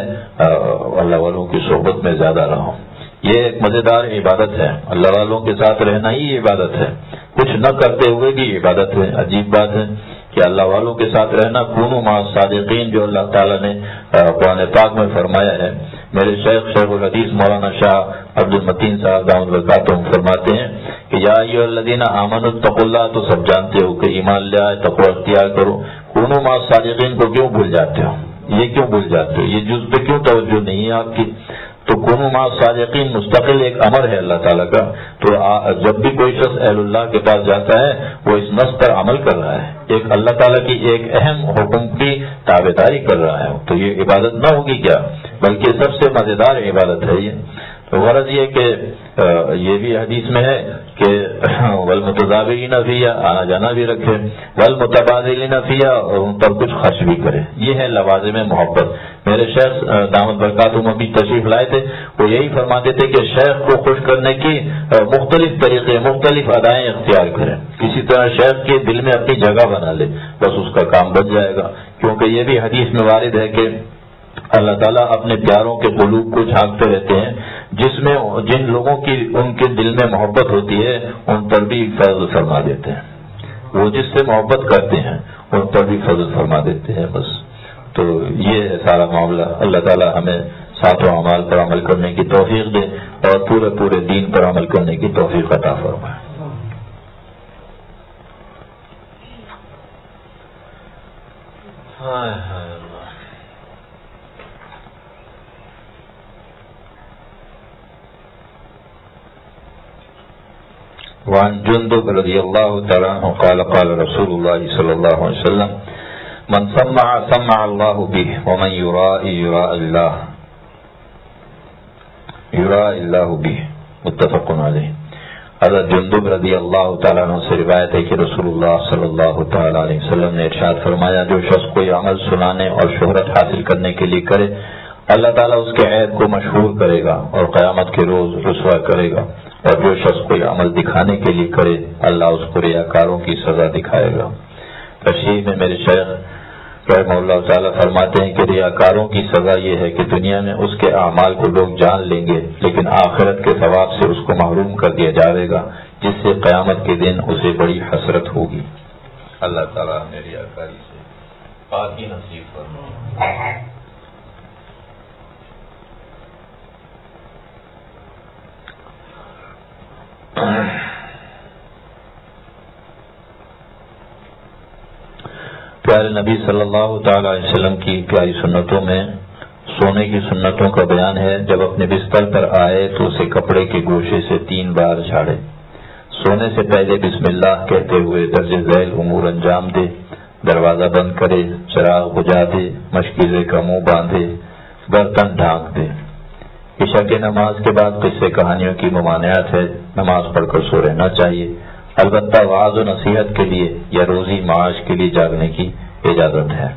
اللہ والوں کی صحبت میں زیادہ رہو. یہ ایک مزیدار عبادت ہے. اللہ والوں کے ساتھ رہنا ہی عبادت ہے. کچھ نہ کرتے ہوئے بھی عبادت ہے. عجیب بات ہے کہ اللہ والوں کے ساتھ رہنا کونوا مع الصادقین جو اللہ تعالیٰ نے قرآن پاک میں فرمایا ہے. میرے شیخ شیخ الحدیث مولانا شاہ عبد المتین صاحب دامت برکاتہم فرماتے ہیں کہ یا ایھا الذین آمنوا اتقوا اللہ، تو سب جانتے ہو کہ ایمان لے آئے، تقوی اختیار کرو. کونوا مع الصادقین کو کیوں بھول جاتے ہو؟ یہ کیوں بھول جاتے ہو؟ یہ جز پہ کیوں توجہ نہیں ہے آپ کی؟ تو کونوا مع الصادقین مستقل ایک امر ہے اللہ تعالیٰ کا. تو جب بھی کوئی شخص اہل اللہ کے پاس جاتا ہے وہ اس نص پر عمل کر رہا ہے، ایک اللہ تعالیٰ کی ایک اہم حکم کی تابع داری کر رہا ہے. تو یہ عبادت نہ ہوگی کیا؟ بلکہ سب سے مزیدار عبادت ہے یہ. تو غرض یہ کہ یہ بھی حدیث میں ہے کہ والمتزاورین فیہ آنا جانا بھی رکھے، والمتبادلین فیہ اور ان پر کچھ خرچ بھی کرے. یہ ہے لوازم محبت. میرے شیخ دامت برکاتہم ابھی تشریف لائے تھے، وہ یہی فرماتے تھے کہ شیخ کو خوش کرنے کی مختلف طریقے، مختلف ادائیں اختیار کریں. کسی طرح شیخ کے دل میں اپنی جگہ بنا لے، بس اس کا کام بچ جائے گا. کیونکہ یہ بھی حدیث میں وارد ہے کہ اللہ تعالیٰ اپنے پیاروں کے قلوب کو جھانکتے رہتے ہیں. جس میں جن لوگوں کی ان کے دل میں محبت ہوتی ہے ان پر بھی فضل فرما دیتے ہیں. وہ جس سے محبت کرتے ہیں ان پر بھی فضل فرما دیتے ہیں. بس تو یہ ہے سارا معاملہ. اللہ تعالیٰ ہمیں ساتوں اعمال پر عمل کرنے کی توفیق دے اور پورے پورے دین پر عمل کرنے کی توفیق عطا فرمائے. ہائے ہائے وعن جندب رضی اللہ تعالیٰ عنہ قال قال رسول اللہ صلی اللہ علیہ وسلم من سمع سمع اللہ به ومن یراء یراء اللہ یراء اللہ به متفق علیہ. حضرت جندب رضی اللہ تعالیٰ عنہ سے روایت ہے کہ رسول اللہ صلی اللہ تعالیٰ علیہ وسلم نے ارشاد فرمایا جو شخص کوئی عمل سنانے اور شہرت حاصل کرنے کے لیے کرے اللہ تعالیٰ اس کے عیب کو مشہور کرے گا اور قیامت کے روز رسوا کرے گا. اور جو شخص کوئی عمل دکھانے کے لیے کرے اللہ اس کو ریاکاروں کی سزا دکھائے گا. تشریح میں میرے شیخ رحمہ اللہ تعالیٰ فرماتے ہیں کہ ریاکاروں کی سزا یہ ہے کہ دنیا میں اس کے اعمال کو لوگ جان لیں گے لیکن آخرت کے ثواب سے اس کو محروم کر دیا جائے گا جس سے قیامت کے دن اسے بڑی حسرت ہوگی. اللہ تعالیٰ ہمیں ریاکاری سے پاکی نصیب فرمائے. پیارے نبی صلی اللہ تعالی علیہ وسلم کی پیاری سنتوں میں سونے کی سنتوں کا بیان ہے. جب اپنے بستر پر آئے تو اسے کپڑے کے گوشے سے تین بار جھاڑے. سونے سے پہلے بسم اللہ کہتے ہوئے درج ذیل امور انجام دے. دروازہ بند کرے، چراغ بجھا دے، مشکیزے کا منہ باندھے، برتن ڈھانک دے. عشاء کی نماز کے بعد قصے کہانیوں کی ممانعت ہے. نماز پڑھ کر سو رہنا چاہیے. البتہ وعظ و نصیحت کے لیے یا روزی معاش کے لیے جاگنے کی اجازت ہے.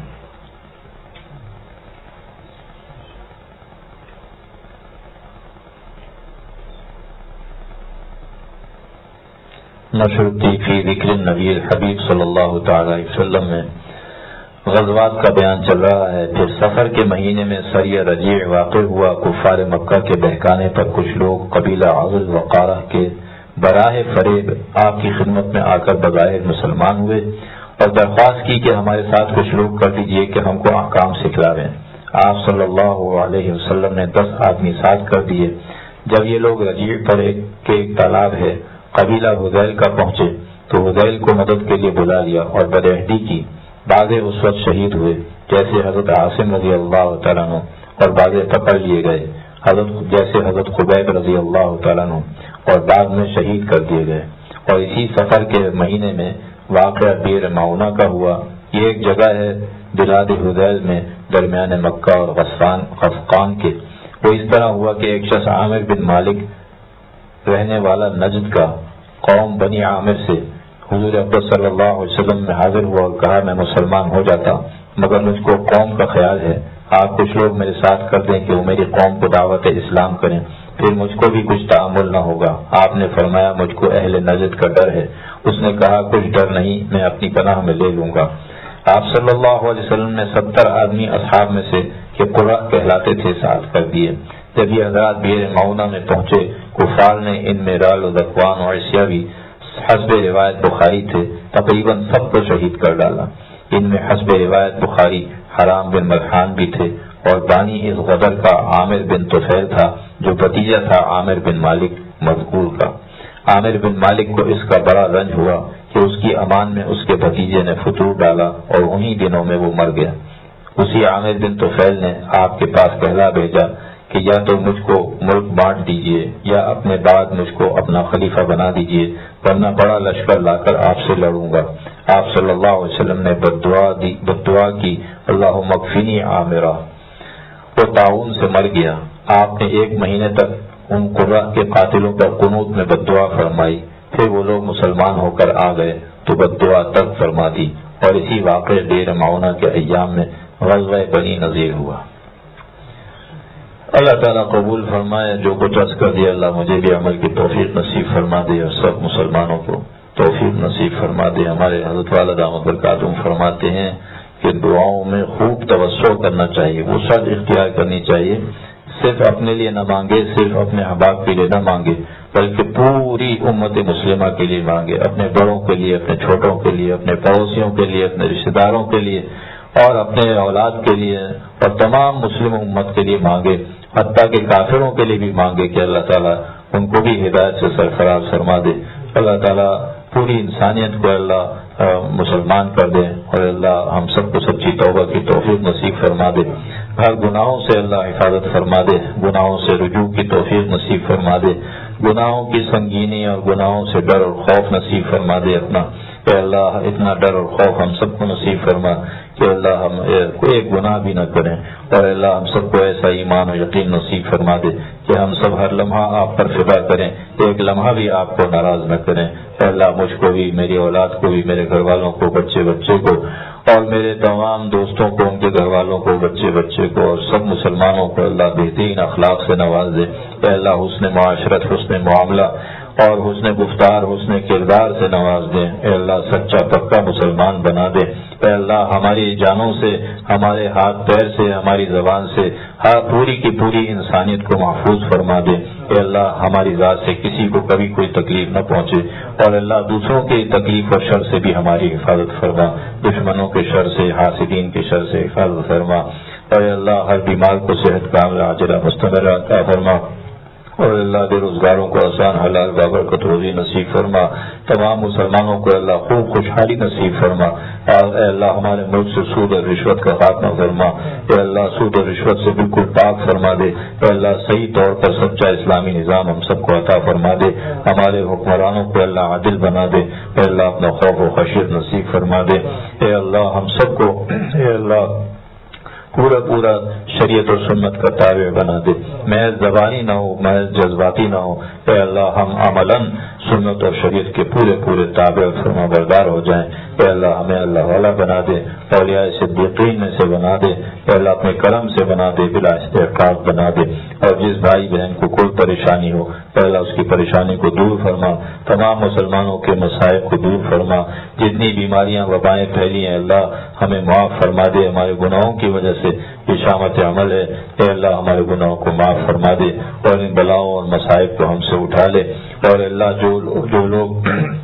مشروطی فی ذکر نبی الحبیب صلی اللہ تعالی علیہ وسلم میں غزوات کا بیان چل رہا ہے. پھر سفر کے مہینے میں سریہ رجیع واقع ہوا. کفار مکہ کے بہکانے پر کچھ لوگ قبیلہ عضل وقارہ کے براہ فریب آپ کی خدمت میں آ کر بظاہر مسلمان ہوئے اور درخواست کی کہ ہمارے ساتھ کچھ لوگ کر دیجیے کہ ہم کو احکام سکھلاویں. آپ صلی اللہ علیہ وسلم نے دس آدمی ساتھ کر دیے. جب یہ لوگ رجیع پر ایک کے ایک تالاب ہے قبیلہ حذیل کا پہنچے تو حذیل کو مدد کے لیے بلا لیا اور بدعہدی کی. بعض اس وقت شہید ہوئے جیسے حضرت عاصم رضی اللہ تعالیٰ عنہ اور بعض پکڑ لیے گئے حضرت جیسے حضرت خبیب رضی اللہ تعالیٰ عنہ اور بعد میں شہید کر دیے گئے. اور اسی سفر کے مہینے میں واقعہ بیر معونہ کا ہوا یہ ایک جگہ ہے بلاد حدیل میں درمیان مکہ اور غسفان غفقان کے۔ وہ اس طرح ہوا کہ ایک شخص عامر بن مالک رہنے والا نجد کا قوم بنی عامر سے حضور اکرم صلی اللہ علیہ وسلم میں حاضر ہوا اور کہا میں مسلمان ہو جاتا مگر مجھ کو قوم کا خیال ہے، آپ کچھ لوگ میرے ساتھ کر دیں کہ وہ میری قوم کو دعوت اسلام کریں، پھر مجھ کو بھی کچھ تعامل نہ ہوگا۔ آپ نے فرمایا مجھ کو اہل نجد کا ڈر ہے۔ اس نے کہا کچھ ڈر نہیں، میں اپنی پناہ میں لے لوں گا۔ آپ صلی اللہ علیہ وسلم نے ستر آدمی اصحاب میں سے کہ قرہ کہلاتے تھے ساتھ کر دیے۔ جب یہ حضرات بئر معونہ میں پہنچے کفار نے ان میں رال و ذکوان اور عشیہ بھی حسب روایت بخاری تھے تقریباً سب کو شہید کر ڈالا۔ ان میں حسب روایت بخاری حرام بن ملحان بھی تھے اور بانی اس غدر کا عامر بن طفیل تھا جو بھتیجا تھا عامر بن مالک مذکور کا۔ عامر بن مالک کو اس کا بڑا رنج ہوا کہ اس کی امان میں اس کے بھتیجے نے فتور ڈالا اور انہی دنوں میں وہ مر گیا۔ اسی عامر بن طفیل نے آپ کے پاس کہلا بھیجا کہ یا تو مجھ کو ملک بانٹ دیجئے یا اپنے بعد مجھ کو اپنا خلیفہ بنا دیجئے ورنہ بڑا لشکر لا کر آپ سے لڑوں گا۔ آپ صلی اللہ علیہ وسلم نے بددعا دی بددعا کی اللہم اکفنی عامرہ۔ وہ طاعون سے مر گیا۔ آپ نے ایک مہینے تک ان قرہ کے قاتلوں پر قنوت میں بددعا فرمائی، پھر وہ لوگ مسلمان ہو کر آ گئے تو بددعا ترک فرما دی اور اسی واقعے بئر معونہ کے ایام میں غزوہ بنی نذیر ہوا۔ اللہ تعالیٰ قبول فرمائے جو کچھ عرض کر دیا، اللہ مجھے بھی عمل کی توفیق نصیب فرما دے اور سب مسلمانوں کو توفیق نصیب فرما دے۔ ہمارے حضرت والا دامت برکاتہم فرماتے ہیں کہ دعاؤں میں خوب توسع کرنا چاہیے، وسعت اختیار کرنی چاہیے، صرف اپنے لیے نہ مانگے، صرف اپنے احباب کے لیے نہ مانگے بلکہ پوری امت مسلمہ کے لیے مانگے، اپنے بڑوں کے لیے، اپنے چھوٹوں کے لیے، اپنے پڑوسیوں کے لیے، اپنے رشتہ داروں کے لیے اور اپنے اولاد کے لیے اور تمام مسلم امت کے لیے مانگے، حتیٰ کہ کافروں کے لیے بھی مانگے کہ اللہ تعالیٰ ان کو بھی ہدایت سے سرفراز فرما دے۔ اللہ تعالیٰ پوری انسانیت کو اللہ مسلمان کر دے اور اللہ ہم سب کو سچی توبہ کی توفیق نصیب فرما دے، ہر گناہوں سے اللہ حفاظت فرما دے، گناہوں سے رجوع کی توفیق نصیب فرما دے، گناہوں کی سنگینی اور گناہوں سے ڈر اور خوف نصیب فرما دے اپنا۔ کہ اللہ اتنا ڈر اور خوف ہم سب کو نصیب فرما کہ اللہ ہم کوئی ایک گناہ بھی نہ کریں اور اللہ ہم سب کو ایسا ایمان و یقین نصیب فرما دے کہ ہم سب ہر لمحہ آپ پر فدا کریں، ایک لمحہ بھی آپ کو ناراض نہ کریں۔ اللہ مجھ کو بھی، میری اولاد کو بھی، میرے گھر والوں کو، بچے بچے کو اور میرے تمام دوستوں کو، ان کے گھر والوں کو، بچے بچے کو اور سب مسلمانوں کو اللہ بہترین اخلاق سے نواز دے۔ اے اللہ حسن معاشرت، حسن معاملہ اور حسن گفتار، حسن کردار سے نواز دے۔ اے اللہ سچا پکا مسلمان بنا دے۔ اے اللہ ہماری جانوں سے، ہمارے ہاتھ پیر سے، ہماری زبان سے ہر پوری کی پوری انسانیت کو محفوظ فرما دے۔ اے اللہ ہماری ذات سے کسی کو کبھی کوئی تکلیف نہ پہنچے اور اللہ دوسروں کی تکلیف اور شر سے بھی ہماری حفاظت فرما، دشمنوں کے شر سے، حاسدین کے شر سے حفاظت فرما۔ اے اللہ ہر بیمار کو صحت کاملہ عاجلہ مستمرہ عطا فرما اور اللہ بے روزگاروں کو آسان حلال بابرکت روزی نصیب فرما، تمام مسلمانوں کو اللہ خوب خوشحالی نصیب فرما۔ اے اللہ ہمارے ملک سے سود اور رشوت کا خاتمہ فرما۔ اے اللہ سود اور رشوت سے بالکل پاک فرما دے۔ اے اللہ صحیح طور پر سچا اسلامی نظام ہم سب کو عطا فرما دے، ہمارے حکمرانوں کو اللہ عادل بنا دے۔ اے اللہ اپنا خوف و خشیت نصیب فرما دے۔ اے اللہ ہم سب کو اے اللہ پورا پورا شریعت اور سنت کا تابع بنا دے، محض زبانی نہ ہو، محض جذباتی نہ ہو۔ اے اللہ ہم عملاً سنت اور شریعت کے پورے پورے تابع اور فرما بردار ہو جائیں۔ اے اللہ ہمیں اللہ والا بنا دے، اولیاء صدیقین میں سے بنا دے۔ اے اللہ اپنے کرم سے بنا دے، بلا استحقاق بنا دے۔ اور جس بھائی بہن کو کوئی پریشانی ہو اے اللہ اس کی پریشانی کو دور فرما، تمام مسلمانوں کے مصائب کو دور فرما، جتنی بیماریاں وبائیں پھیلی ہیں اللہ ہمیں معاف فرما دے، ہمارے گناہوں کی وجہ سے یہ شامت عمل ہے۔ اے اللہ ہمارے گناہوں کو معاف فرما دے اور ان بلاؤں اور مصائب کو ہم سے اٹھا لے۔ اور اللہ جو جو لوگ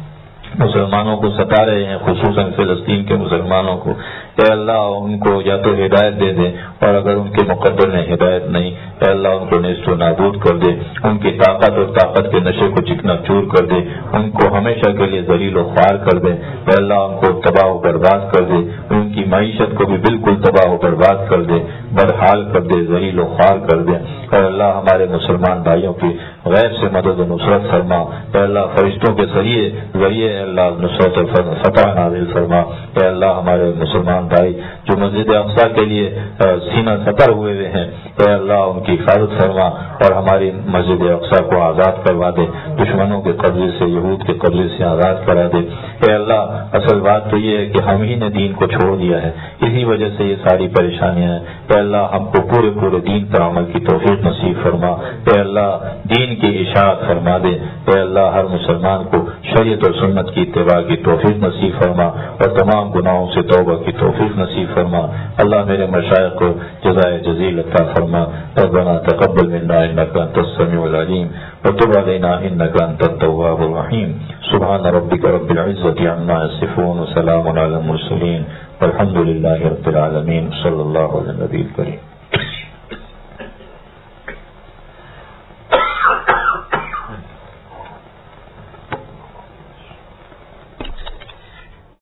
مسلمانوں کو ستا رہے ہیں، خصوصاً فلسطین کے مسلمانوں کو، اے اللہ ان کو یا تو ہدایت دے دے اور اگر ان کے مقدر میں ہدایت نہیں اے اللہ ان کو نیست و نابود کر دے، ان کی طاقت اور طاقت کے نشے کو چکنا چور کر دے، ان کو ہمیشہ کے لیے ذلیل و خوار کر دے۔ اے اللہ ان کو تباہ و برباد کر دے، ان کی معیشت کو بھی بالکل تباہ و برباد کر دے، بدحال کر دے، ذلیل و خوار کر دے۔ اور اللہ ہمارے مسلمان بھائیوں کی غیب سے مدد و نصرت فرما اے اللہ فرشتوں کے ذریعے ذریعے اے اللہ نصرت و فتح نازل فرما اے اللہ ہمارے مسلمان بھائی جو مسجد اقصیٰ کے لیے سینہ سطر ہوئے ہوئے ہیں اے اللہ ان کی حفاظت فرما اور ہماری مسجد اقصیٰ کو آزاد کروا دے، دشمنوں کے قبضے سے یہود کے قبضے سے آزاد کرا دے اے اللہ اصل بات تو یہ ہے کہ ہم ہی نے دین کو چھوڑ دیا ہے، اسی وجہ سے یہ ساری پریشانیاں ہیں اے اللہ ہم کو پورے پورے دین پر عمل کی توفیق نصیب فرما اے اللہ دین کی اشاعت فرما دے اے اللہ ہر مسلمان کو شریعت اور سنت کی اتباع کی توفیق نصیب فرما اور تمام گناہوں سے توبہ کی توفیق نصیب فرما اللہ میرے مشائخ کو جزائے جزیل عطا فرما ربنا تقبل منا انك انت السميع العليم وتب علينا انك انت التواب الرحيم سبحان ربك رب العزة عما يصفون وسلام على المرسلين والحمد لله رب العالمين صلى الله على النبي الكريم.